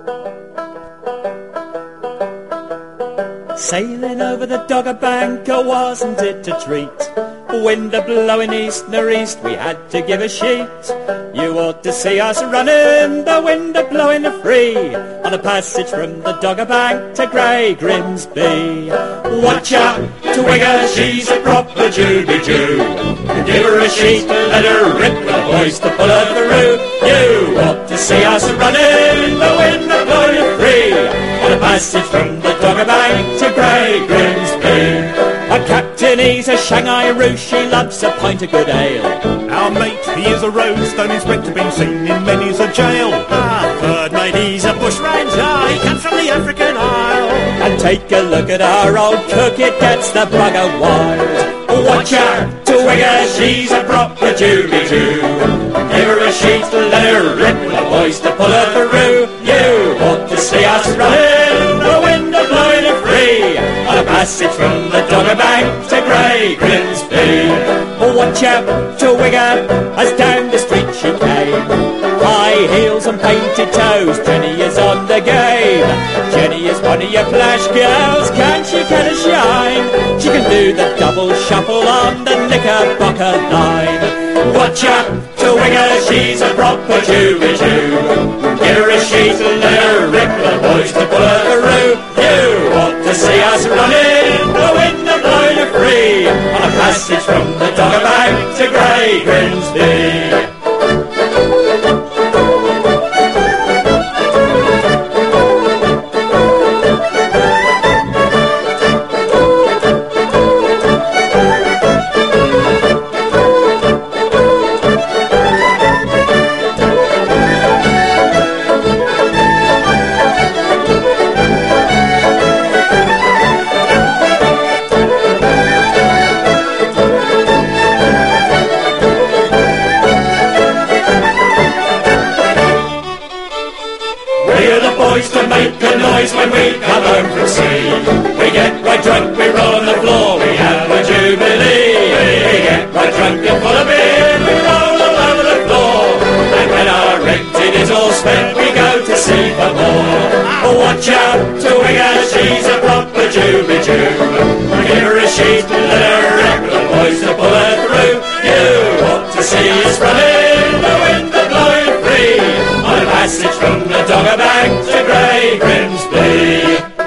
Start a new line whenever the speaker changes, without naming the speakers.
Sailing over the Dogger Bank, oh, wasn't it a treat? Wind a-blowing east nor east, we had to give a sheet. You ought to see us running, the wind a-blowing free, on the passage from the Dogger Bank to Grey Grimsby. Watch out, to Wigger, she's a proper Juby-Jew. Give her a sheet, let her rip the boys to pull her through. You ought to see us running, the wind a-blowing free, on the passage from the Dogger Bank to Grey Grimsby. Our captain, he's a Shanghai Roo, she loves a pint of good ale.
Our mate, he is a Roadstone inspector, been seen in many's a jail.
Our third mate, he's a bushranger, he comes from the African Isle.
And take a look at our old cook, it gets the bugger wild. Watch out, to Wigger, she's a proper Juby-Jew. Give her a sheet, let her rip with the boys to pull her through. You ought to see us running, the wind a-blowing her free, on a passage from the Dogger Bank to Grey Grimsby. Watch out, to Wigger, as down the street she came. High heels and painted toes, Jenny is on the game. Jenny is one of your flash girls, can she get a shine? She can do the double shuffle on the Knickerbocker line. Watch out, to Wigger, she's a proper Juby-Jew. Give her a sheet and let her rip the boys to pull her through. You ought to see us running, the wind a-blowing her free, on a passage from the Dogger Bank to Grey Grimsby. To make a noise when we come home from sea. We get right drunk, we roll on the floor, we have a jubilee. We get right drunk and full of beer, we roll all over the floor. And when our rented is all spent, we go to sea for more. Watch out, to Wigger, she's a proper Juby-Jew. Give her a sheet and let her rip the boys to pull her through. You ought to see us running, the wind a-blowing free, on a passage from the Dogger Bank to Grey Grimsby.